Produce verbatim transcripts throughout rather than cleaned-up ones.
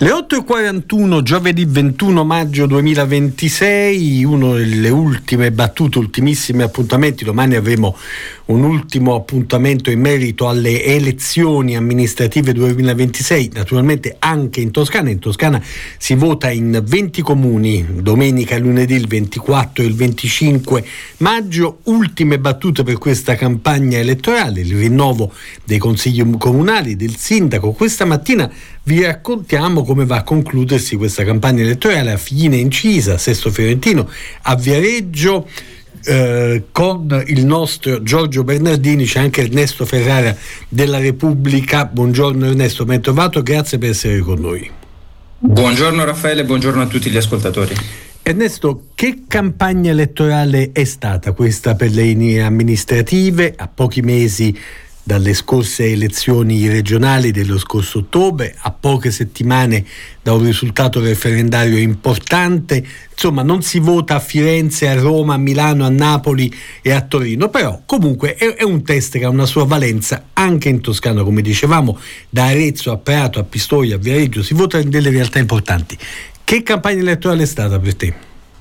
Le otto e quarantuno, giovedì ventuno maggio duemilaventisei, uno delle ultime battute, ultimissimi appuntamenti. Domani avremo un ultimo appuntamento in merito alle elezioni amministrative duemilaventisei, naturalmente anche in Toscana. In Toscana si vota in venti comuni, domenica e lunedì il ventiquattro e il venticinque maggio. Ultime battute per questa campagna elettorale, il rinnovo dei consigli comunali, del sindaco. Questa mattina vi raccontiamo come va a concludersi questa campagna elettorale a Figline Incisa, Sesto Fiorentino, a Viareggio, eh, con il nostro Giorgio Bernardini. C'è anche Ernesto Ferrara della Repubblica. Buongiorno Ernesto, ben trovato, grazie per essere con noi. Buongiorno Raffaele, buongiorno a tutti gli ascoltatori. Ernesto, che campagna elettorale è stata questa per le amministrative a pochi mesi dalle scorse elezioni regionali dello scorso ottobre, a poche settimane da un risultato referendario importante? Insomma, non si vota a Firenze, a Roma, a Milano, a Napoli e a Torino, però comunque è, è un test che ha una sua valenza anche in Toscana, come dicevamo, da Arezzo a Prato, a Pistoia, a Viareggio, si vota in delle realtà importanti. Che campagna elettorale è stata per te?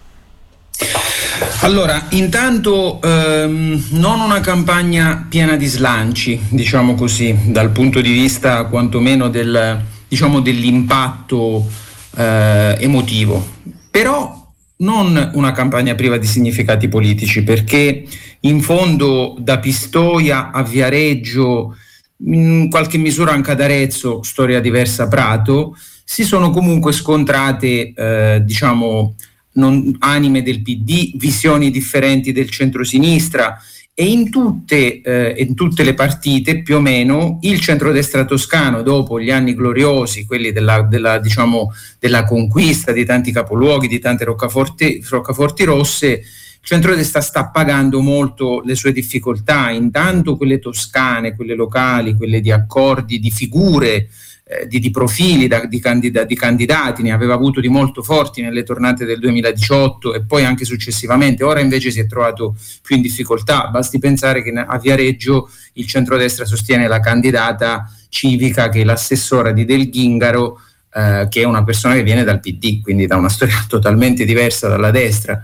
Allora, intanto ehm, non una campagna piena di slanci, diciamo così, dal punto di vista quantomeno del, diciamo, dell'impatto eh, emotivo, però non una campagna priva di significati politici, perché in fondo da Pistoia a Viareggio, in qualche misura anche ad Arezzo, storia diversa Prato, si sono comunque scontrate eh, diciamo non, anime del P D, visioni differenti del centrosinistra, e in tutte, eh, in tutte le partite più o meno il centrodestra toscano, dopo gli anni gloriosi, quelli della, della, diciamo, della conquista di tanti capoluoghi, di tante roccaforti, roccaforti rosse, il centrodestra sta pagando molto le sue difficoltà, intanto quelle toscane, quelle locali, quelle di accordi, di figure, eh, di, di profili da, di, candida, di candidati, ne aveva avuto di molto forti nelle tornate del duemiladiciotto e poi anche successivamente. Ora invece si è trovato più in difficoltà, basti pensare che a Viareggio il centrodestra sostiene la candidata civica che è l'assessora di Del Ghingaro, eh, che è una persona che viene dal P D, quindi da una storia totalmente diversa dalla destra.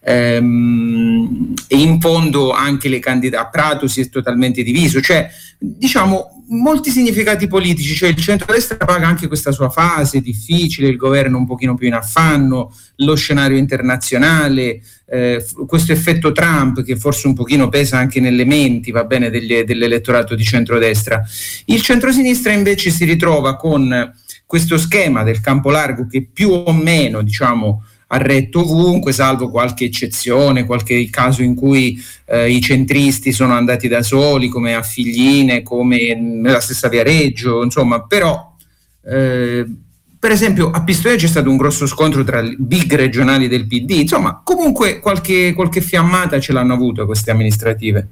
Ehm, e in fondo anche le candidate a Prato si è totalmente diviso, cioè diciamo molti significati politici, cioè il centrodestra paga anche questa sua fase difficile, il governo un pochino più in affanno, lo scenario internazionale, eh, questo effetto Trump che forse un pochino pesa anche nelle menti, va bene, degli, dell'elettorato di centrodestra. Il centrosinistra invece si ritrova con questo schema del campo largo che più o meno, diciamo, ha retto ovunque, salvo qualche eccezione, qualche caso in cui eh, i centristi sono andati da soli, come a Figline, come nella stessa Viareggio, insomma, però eh, per esempio a Pistoia c'è stato un grosso scontro tra i big regionali del P D, insomma, comunque qualche, qualche fiammata ce l'hanno avuto queste amministrative.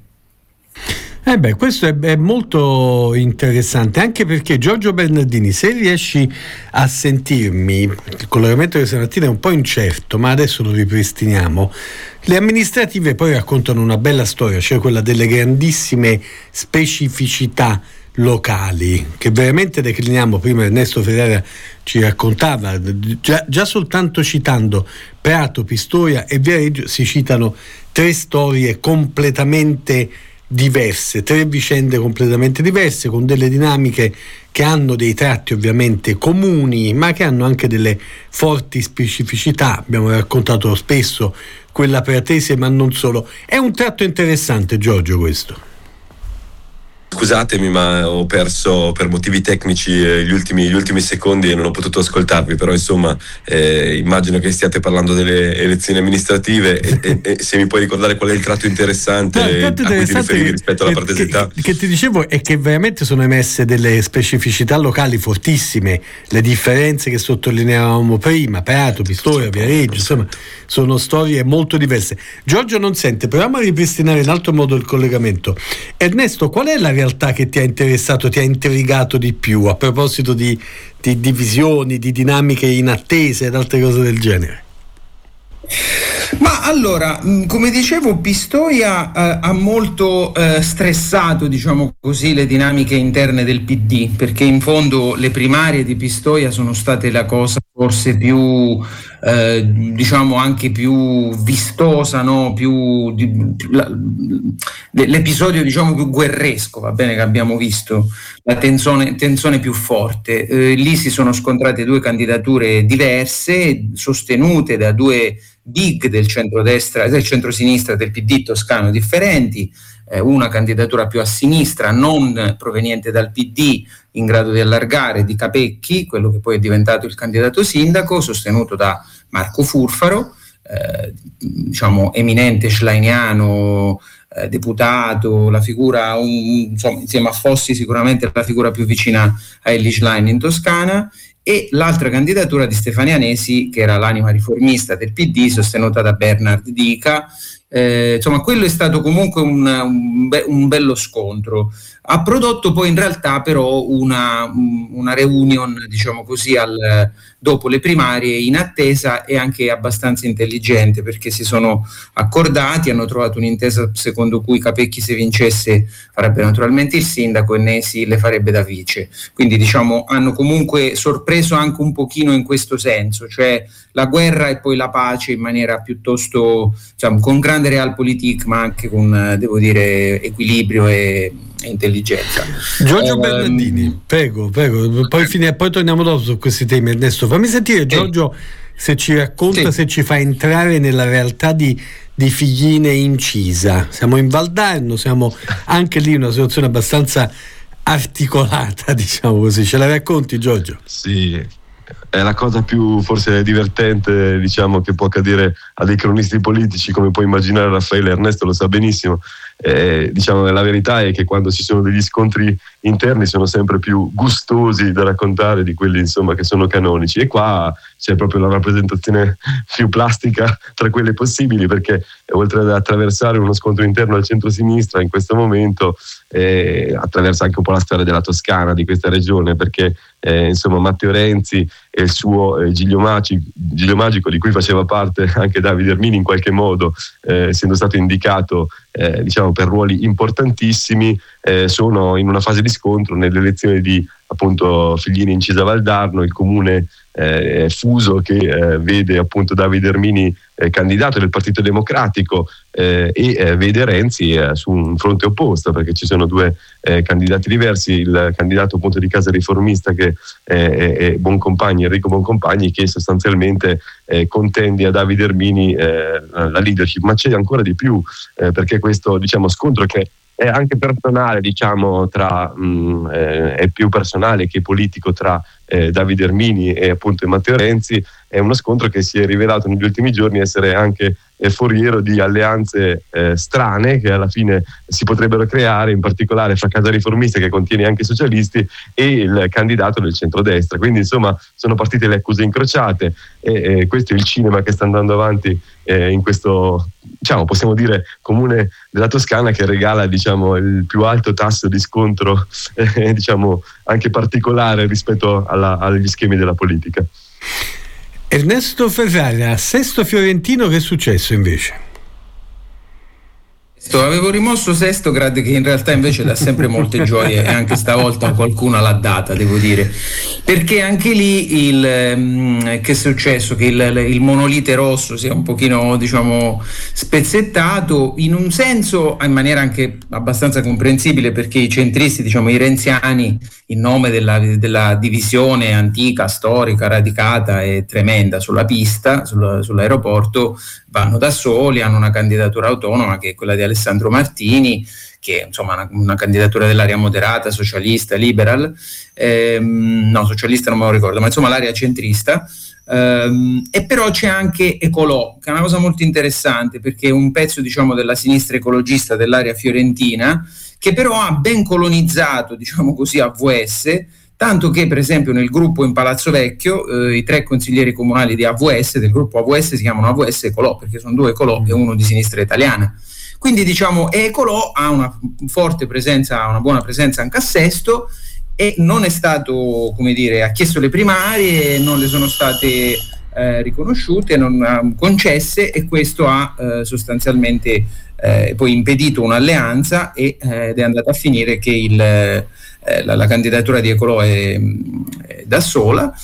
Eh beh, questo è, è molto interessante, anche perché Giorgio Bernardini, se riesci a sentirmi, il collegamento di stamattina è un po' incerto, ma adesso lo ripristiniamo. Le amministrative poi raccontano una bella storia, cioè quella delle grandissime specificità locali, che veramente decliniamo. Prima Ernesto Ferrara ci raccontava, già, già soltanto citando Prato, Pistoia e Viareggio si citano tre storie completamente diverse, tre vicende completamente diverse, con delle dinamiche che hanno dei tratti ovviamente comuni, ma che hanno anche delle forti specificità. Abbiamo raccontato spesso quella pratese, ma non solo. È un tratto interessante, Giorgio, questo. Scusatemi, ma ho perso per motivi tecnici eh, gli ultimi gli ultimi secondi e non ho potuto ascoltarvi, però insomma eh, immagino che stiate parlando delle elezioni amministrative e, e, e se mi puoi ricordare qual è il tratto interessante, no, il tratto interessante a cui ti riferivi rispetto alla partesità. Che, che ti dicevo è che veramente sono emesse delle specificità locali fortissime, le differenze che sottolineavamo prima, Prato, Pistoia, Viareggio, insomma sono storie molto diverse. Giorgio non sente, proviamo a ripristinare in altro modo il collegamento. Ernesto, qual è la realtà che ti ha interessato, ti ha intrigato di più a proposito di, di divisioni, di dinamiche inattese ed altre cose del genere? Ma allora, come dicevo, Pistoia eh, ha molto eh, stressato, diciamo così, le dinamiche interne del P D, perché in fondo le primarie di Pistoia sono state la cosa forse più, eh, diciamo anche più vistosa, no? Più, di, più la, l'episodio diciamo più guerresco, va bene, che abbiamo visto, la tensione, tensione più forte. Eh, lì si sono scontrate due candidature diverse, sostenute da due big del centrodestra, del centrosinistra, del P D toscano differenti, eh, una candidatura più a sinistra, non proveniente dal P D, in grado di allargare, di Capecchi, quello che poi è diventato il candidato sindaco, sostenuto da Marco Furfaro, eh, diciamo eminente schleiniano, eh, deputato, la figura, un, insomma, insieme a Fossi sicuramente la figura più vicina a Elly Schlein in Toscana, e l'altra candidatura di Stefania Nesi, che era l'anima riformista del P D, sostenuta da Bernard Dica. Eh, insomma, quello è stato comunque un, un, be- un bello scontro. Ha prodotto poi in realtà però una, una reunion, diciamo così, al, dopo le primarie in attesa e anche abbastanza intelligente, perché si sono accordati, hanno trovato un'intesa secondo cui Capecchi, se vincesse, farebbe naturalmente il sindaco e Nesi le farebbe da vice. Quindi diciamo hanno comunque sorpreso anche un pochino in questo senso, cioè la guerra e poi la pace in maniera piuttosto, diciamo, con grande realpolitik, ma anche con, devo dire, equilibrio e intelligenza. Giorgio eh, Bernardini, prego, prego, poi, fine, poi torniamo dopo su questi temi. Ernesto, fammi sentire, Giorgio, se ci racconta, sì. se ci fa entrare nella realtà di, di Figline Incisa. Siamo in Valdarno, siamo anche lì in una situazione abbastanza articolata, diciamo così. Ce la racconti, Giorgio? Sì, è la cosa più forse divertente, diciamo, che può accadere a dei cronisti politici, come può immaginare Raffaele. Ernesto lo sa benissimo. Eh, diciamo, la verità è che quando ci sono degli scontri interni sono sempre più gustosi da raccontare di quelli, insomma, che sono canonici, e qua c'è proprio la rappresentazione più plastica tra quelle possibili, perché oltre ad attraversare uno scontro interno al centro-sinistra in questo momento eh, attraversa anche un po' la storia della Toscana, di questa regione, perché eh, insomma Matteo Renzi e il suo eh, Giglio, Magico, Giglio Magico, di cui faceva parte anche Davide Ermini in qualche modo, eh, essendo stato indicato eh, diciamo per ruoli importantissimi, eh, sono in una fase di scontro nelle elezioni di appunto Figline Incisa Valdarno, il comune eh, fuso che eh, vede appunto Davide Ermini eh, candidato del Partito Democratico eh, e eh, vede Renzi eh, su un fronte opposto, perché ci sono due eh, candidati diversi, il candidato appunto di Casa Riformista che eh, è, è Boncompagni, Enrico Boncompagni, che sostanzialmente eh, contende a Davide Ermini eh, la leadership, ma c'è ancora di più eh, perché questo, diciamo, scontro che è anche personale, diciamo, tra mh, eh, è più personale che politico tra eh, Davide Ermini e appunto Matteo Renzi, è uno scontro che si è rivelato negli ultimi giorni essere anche eh, foriero di alleanze eh, strane che alla fine si potrebbero creare, in particolare fra Casa Riformista, che contiene anche i socialisti, e il candidato del centrodestra. Quindi insomma sono partite le accuse incrociate e eh, questo è il cinema che sta andando avanti eh, in questo, diciamo, possiamo dire, comune della Toscana, che regala, diciamo, il più alto tasso di scontro eh, diciamo anche particolare rispetto alla, agli schemi della politica. Ernesto Ferrara, Sesto Fiorentino, che è successo invece? Avevo rimosso Sestograd, che in realtà invece dà sempre molte gioie, e anche stavolta qualcuno l'ha data, devo dire, perché anche lì il um, che è successo? Che il, il monolite rosso si è un pochino, diciamo, spezzettato, in un senso in maniera anche abbastanza comprensibile, perché i centristi, diciamo i renziani, in nome della, della divisione antica, storica, radicata e tremenda sulla pista, sul, sull'aeroporto, vanno da soli, hanno una candidatura autonoma che è quella di Alessandro Martini, che è insomma una, una candidatura dell'area moderata, socialista, liberal, ehm, no, socialista non me lo ricordo, ma insomma l'area centrista. Um, e però c'è anche Ecolò, che è una cosa molto interessante, perché è un pezzo, diciamo, della sinistra ecologista dell'area fiorentina, che però ha ben colonizzato, diciamo così, A V S, tanto che per esempio nel gruppo in Palazzo Vecchio eh, i tre consiglieri comunali di A V S, del gruppo A V S, si chiamano A V S Ecolò, perché sono due Ecolò e uno di sinistra italiana. Quindi, diciamo, Ecolò ha una forte presenza, una buona presenza anche a Sesto, e non è stato, come dire, ha chiesto le primarie, non le sono state eh, riconosciute, non uh, concesse, e questo ha uh, sostanzialmente uh, poi impedito un'alleanza e, uh, ed è andata a finire che il, uh, la, la candidatura di Ecolò è, è da sola,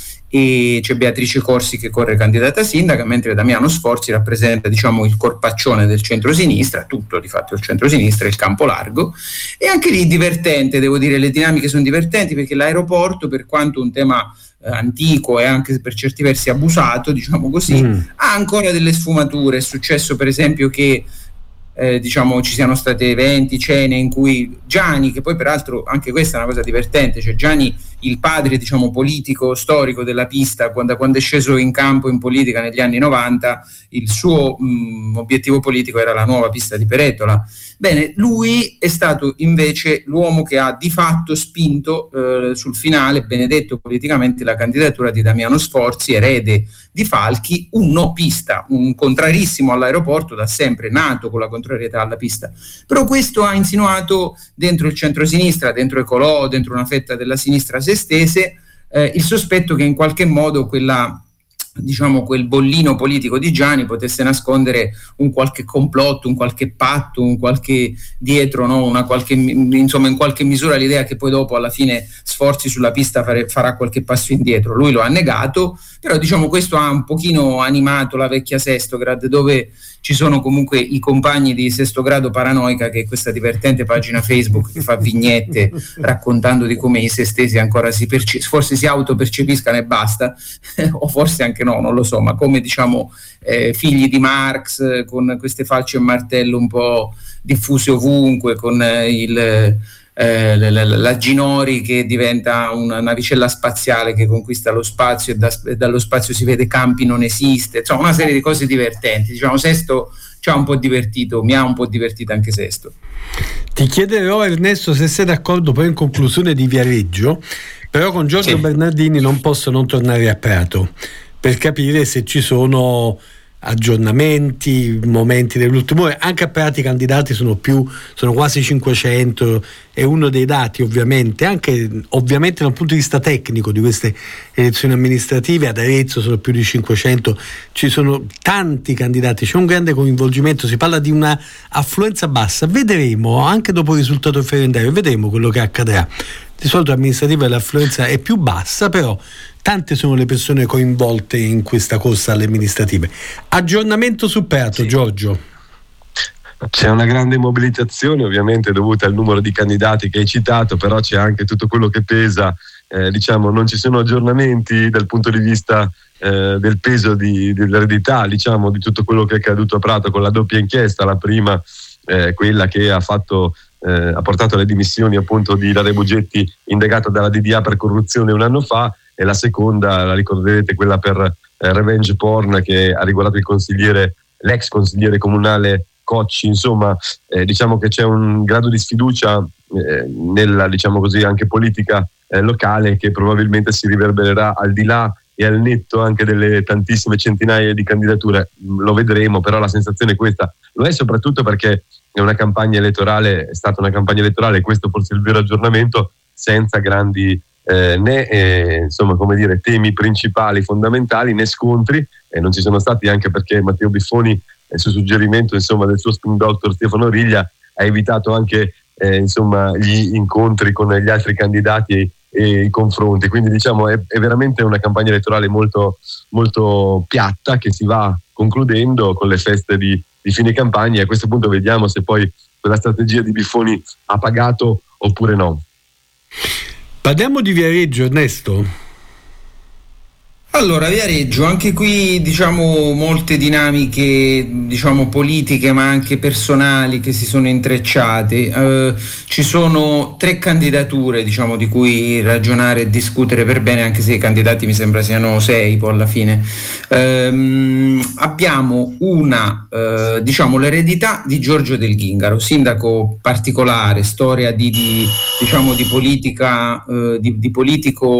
e c'è Beatrice Corsi che corre candidata sindaca, mentre Damiano Sforzi rappresenta, diciamo, il corpaccione del centrosinistra, tutto di fatto il centrosinistra, il campo largo. E anche lì divertente, devo dire, le dinamiche sono divertenti, perché l'aeroporto, per quanto un tema eh, antico e anche per certi versi abusato, diciamo così, mm. ha ancora delle sfumature. È successo per esempio che Eh, diciamo ci siano stati eventi, cene in cui Gianni, che poi peraltro anche questa è una cosa divertente, cioè Gianni, il padre, diciamo, politico storico della pista, quando, quando è sceso in campo in politica negli anni novanta, il suo mh, obiettivo politico era la nuova pista di Peretola. Bene, lui è stato invece l'uomo che ha di fatto spinto eh, sul finale, benedetto politicamente, la candidatura di Damiano Sforzi, erede di Falchi, un no pista, un contrarissimo all'aeroporto da sempre, nato con la contrarietà alla pista. Però questo ha insinuato dentro il centro-sinistra, dentro Ecolò, dentro una fetta della sinistra sestese, eh, il sospetto che in qualche modo quella, diciamo, quel bollino politico di Gianni potesse nascondere un qualche complotto, un qualche patto, un qualche dietro, no? Una qualche, insomma, in qualche misura l'idea che poi dopo alla fine Sforzi sulla pista fare, farà qualche passo indietro. Lui lo ha negato, però diciamo questo ha un pochino animato la vecchia Sestograd, dove ci sono comunque i compagni di Sesto Grado Paranoica, che è questa divertente pagina Facebook che fa vignette raccontando di come i sestesi ancora si perce- forse si autopercepiscano e basta, o forse anche no, non lo so, ma come, diciamo, eh, figli di Marx, con queste falce e martello un po' diffuse ovunque, con eh, il Eh, la, la, la Ginori che diventa una navicella spaziale che conquista lo spazio e, da, e dallo spazio si vede Campi non esiste, insomma una serie di cose divertenti. Diciamo Sesto ci ha un po' divertito, mi ha un po' divertito anche Sesto. Ti chiederò, Ernesto, se sei d'accordo poi in conclusione di Viareggio, però con Giorgio sì. Bernardini non posso non tornare a Prato per capire se ci sono aggiornamenti, momenti dell'ultimo ora. Anche a Prato i candidati sono più, sono quasi cinquecento, è uno dei dati ovviamente, anche ovviamente dal punto di vista tecnico di queste elezioni amministrative. Ad Arezzo sono più di cinquecento, ci sono tanti candidati, c'è un grande coinvolgimento, si parla di una affluenza bassa. Vedremo, anche dopo il risultato referendario, vedremo quello che accadrà. Di solito amministrativa l'affluenza è più bassa, però tante sono le persone coinvolte in questa corsa alle amministrative. Aggiornamento su Prato, sì. Giorgio. C'è una grande mobilitazione ovviamente dovuta al numero di candidati che hai citato, però c'è anche tutto quello che pesa, eh, diciamo non ci sono aggiornamenti dal punto di vista eh, del peso di, dell'eredità, diciamo, di tutto quello che è accaduto a Prato con la doppia inchiesta, la prima eh, quella che ha fatto Eh, ha portato alle dimissioni appunto di Ilaria Bugetti, indagato dalla D D A per corruzione un anno fa, e la seconda, la ricorderete, quella per eh, revenge porn, che ha riguardato il consigliere, l'ex consigliere comunale Cocci. Insomma, eh, diciamo che c'è un grado di sfiducia eh, nella, diciamo così, anche politica eh, locale, che probabilmente si riverbererà al di là e al netto anche delle tantissime centinaia di candidature. Lo vedremo, però la sensazione è questa. Lo è soprattutto perché è una campagna elettorale, è stata una campagna elettorale, e questo forse è il vero aggiornamento, senza grandi eh, né eh, insomma, come dire, temi principali, fondamentali, né scontri, e non ci sono stati, anche perché Matteo Biffoni, eh, su suggerimento insomma del suo spin doctor Stefano Riglia, ha evitato anche eh, insomma gli incontri con gli altri candidati e, e i confronti. Quindi diciamo è, è veramente una campagna elettorale molto, molto piatta, che si va concludendo con le feste di di fine campagna, e a questo punto vediamo se poi quella strategia di Biffoni ha pagato oppure no. Parliamo di Viareggio, Ernesto. Allora, Viareggio, anche qui diciamo molte dinamiche, diciamo politiche ma anche personali che si sono intrecciate. Eh, ci sono tre candidature, diciamo, di cui ragionare e discutere per bene, anche se i candidati mi sembra siano sei poi alla fine. Eh, abbiamo una, eh, diciamo, l'eredità di Giorgio Del Ghingaro, sindaco particolare, storia di, di diciamo di politica, eh, di, di politico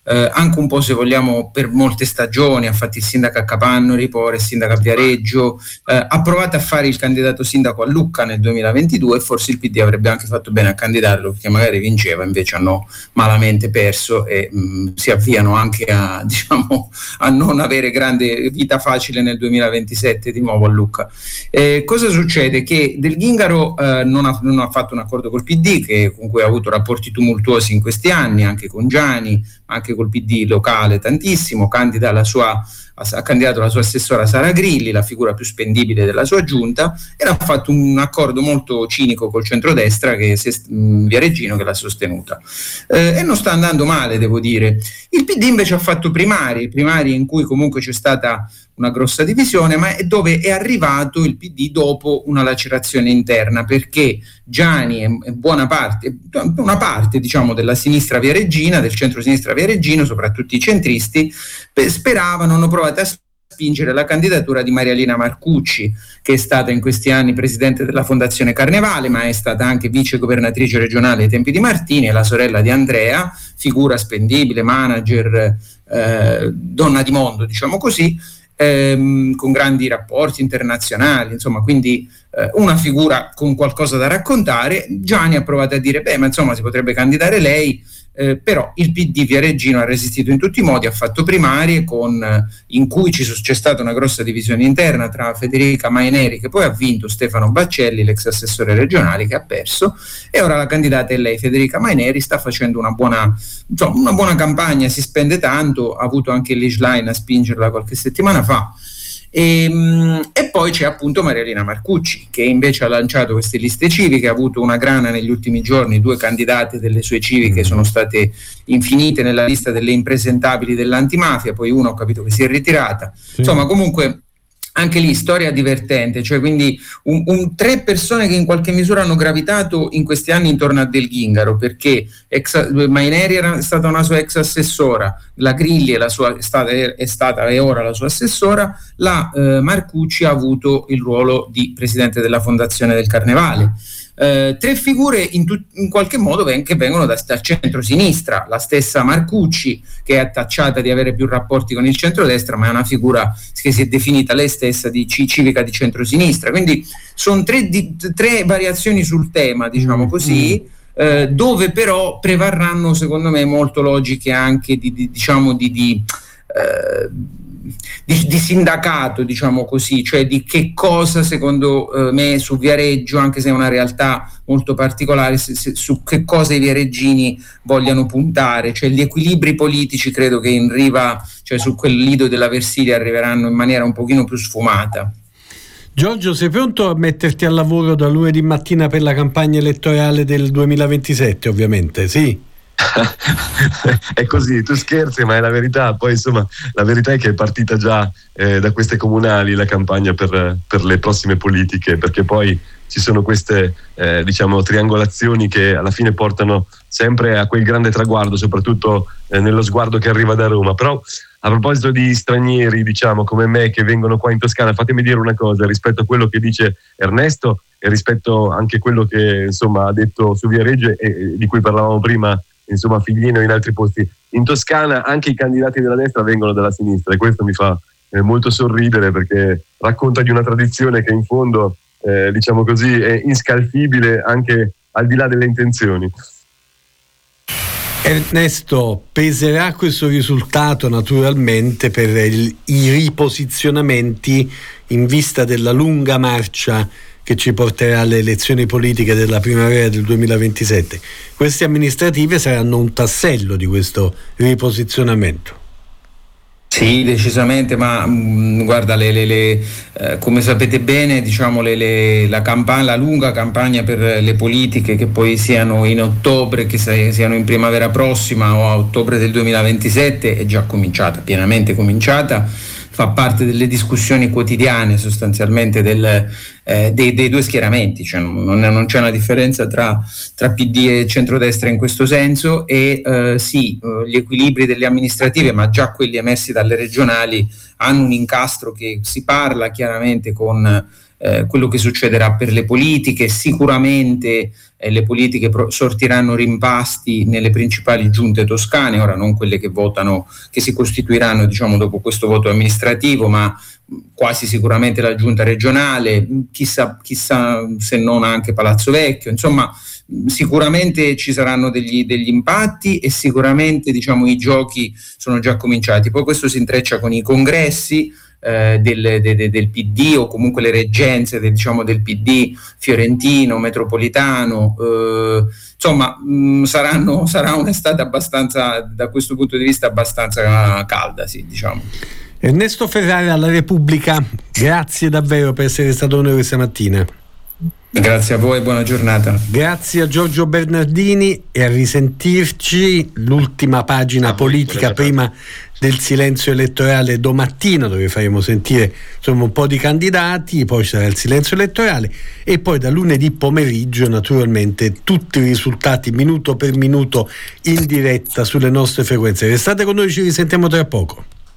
eh, anche un po', se vogliamo, per molte stagioni, ha fatto il sindaco a Capannori, poi il sindaco a Viareggio, eh, ha provato a fare il candidato sindaco a Lucca nel duemilaventidue e forse il P D avrebbe anche fatto bene a candidarlo, perché magari vinceva, invece hanno malamente perso e mh, si avviano anche a, diciamo, a non avere grande vita facile nel duemilaventisette di nuovo a Lucca. Eh, cosa succede? Che Del Gingaro eh, non, ha, non ha fatto un accordo col P D, che, con cui ha avuto rapporti tumultuosi in questi anni, anche con Giani, anche col P D locale tantissimo, candida la sua, ha candidato la sua assessora Sara Grilli, la figura più spendibile della sua giunta, e ha fatto un accordo molto cinico col centrodestra, che è Viareggino, che l'ha sostenuta. Eh, e non sta andando male, devo dire. Il P D invece ha fatto primari, primari in cui comunque c'è stata una grossa divisione, ma è dove è arrivato il P D dopo una lacerazione interna, perché Giani e buona parte, una parte diciamo della sinistra viareggina, del centro-sinistra viareggino, soprattutto i centristi, speravano, hanno provato a spingere la candidatura di Marialina Marcucci, che è stata in questi anni presidente della Fondazione Carnevale, ma è stata anche vice governatrice regionale ai tempi di Martini, è la sorella di Andrea, figura spendibile, manager, eh, donna di mondo, diciamo così, Ehm, con grandi rapporti internazionali, insomma, quindi eh, una figura con qualcosa da raccontare. Giani ha provato a dire, beh, ma insomma si potrebbe candidare lei, eh, però il P D viareggino ha resistito in tutti i modi, ha fatto primarie con, eh, in cui ci, c'è stata una grossa divisione interna tra Federica Maineri, che poi ha vinto, Stefano Baccelli, l'ex assessore regionale, che ha perso, e ora la candidata è lei, Federica Maineri. Sta facendo una buona, insomma, una buona campagna, si spende tanto, ha avuto anche l'Isline a spingerla qualche settimana fa. E, e poi c'è appunto Marialina Marcucci, che invece ha lanciato queste liste civiche, ha avuto una grana negli ultimi giorni, due candidate delle sue civiche sono state infinite nella lista delle impresentabili dell'antimafia, poi una ho capito che si è ritirata, sì. Insomma, comunque anche lì storia divertente, cioè quindi un, un, tre persone che in qualche misura hanno gravitato in questi anni intorno a Del Gingaro, perché ex, Maineri era stata una sua ex assessora, la Grilli è, la sua, è, stata, è stata e ora la sua assessora, la eh, Marcucci ha avuto il ruolo di presidente della Fondazione del Carnevale. Uh, tre figure in, tu- in qualche modo ven- che vengono da, dal centro-sinistra, la stessa Marcucci, che è attacciata di avere più rapporti con il centrodestra, ma è una figura che si è definita lei stessa di c- civica di centro-sinistra, quindi sono tre, di- tre variazioni sul tema, diciamo così, mm. uh, dove però prevarranno secondo me molto logiche anche di, di diciamo di, di uh, Di, di sindacato, diciamo così, cioè di che cosa secondo eh, me su Viareggio, anche se è una realtà molto particolare, se, se, su che cosa i viareggini vogliano puntare, cioè gli equilibri politici credo che in riva, cioè su quel lido della Versilia, arriveranno in maniera un pochino più sfumata. Giorgio, sei pronto a metterti al lavoro da lunedì mattina per la campagna elettorale del duemilaventisette, ovviamente, sì? È così, tu scherzi, ma è la verità. Poi insomma la verità è che è partita già eh, da queste comunali la campagna per, per le prossime politiche, perché poi ci sono queste eh, diciamo triangolazioni che alla fine portano sempre a quel grande traguardo, soprattutto eh, nello sguardo che arriva da Roma. Però a proposito di stranieri, diciamo come me, che vengono qua in Toscana, fatemi dire una cosa rispetto a quello che dice Ernesto e rispetto anche a quello che insomma ha detto su Viareggio e, e di cui parlavamo prima, insomma Figlino, in altri posti. In Toscana anche i candidati della destra vengono dalla sinistra, e questo mi fa eh, molto sorridere, perché racconta di una tradizione che in fondo eh, diciamo così è inscalfibile anche al di là delle intenzioni. Ernesto, peserà questo risultato naturalmente per il, i riposizionamenti in vista della lunga marcia che ci porterà alle elezioni politiche della primavera del duemilaventisette. Queste amministrative saranno un tassello di questo riposizionamento. Sì, decisamente, ma mh, guarda, le, le, le, eh, come sapete bene, diciamo le, le, la, campagna, la lunga campagna per le politiche, che poi siano in ottobre, che siano in primavera prossima o a ottobre del duemilaventisette, è già cominciata, pienamente cominciata, fa parte delle discussioni quotidiane sostanzialmente del, eh, dei, dei due schieramenti, cioè non, non c'è una differenza tra, tra P D e centrodestra in questo senso, e eh, sì, eh, gli equilibri delle amministrative, ma già quelli emersi dalle regionali, hanno un incastro che si parla chiaramente con eh, quello che succederà per le politiche. Sicuramente eh, le politiche pro- sortiranno rimpasti nelle principali giunte toscane, ora non quelle che votano, che si costituiranno diciamo dopo questo voto amministrativo, ma quasi sicuramente la giunta regionale, chissà, chissà se non anche Palazzo Vecchio, insomma sicuramente ci saranno degli, degli impatti e sicuramente diciamo i giochi sono già cominciati. Poi questo si intreccia con i congressi eh, del, de, de, del P D o comunque le reggenze del, diciamo, del P D fiorentino, metropolitano, eh, insomma mh, saranno, sarà un'estate abbastanza, da questo punto di vista abbastanza calda, sì, diciamo. Ernesto Ferrara alla Repubblica, grazie davvero per essere stato con noi questa mattina. Grazie a voi, buona giornata. Grazie a Giorgio Bernardini e a risentirci. L'ultima pagina politica prima del silenzio elettorale domattina, dove faremo sentire insomma un po' di candidati, poi ci sarà il silenzio elettorale e poi da lunedì pomeriggio naturalmente tutti i risultati minuto per minuto in diretta sulle nostre frequenze. Restate con noi, ci risentiamo tra poco.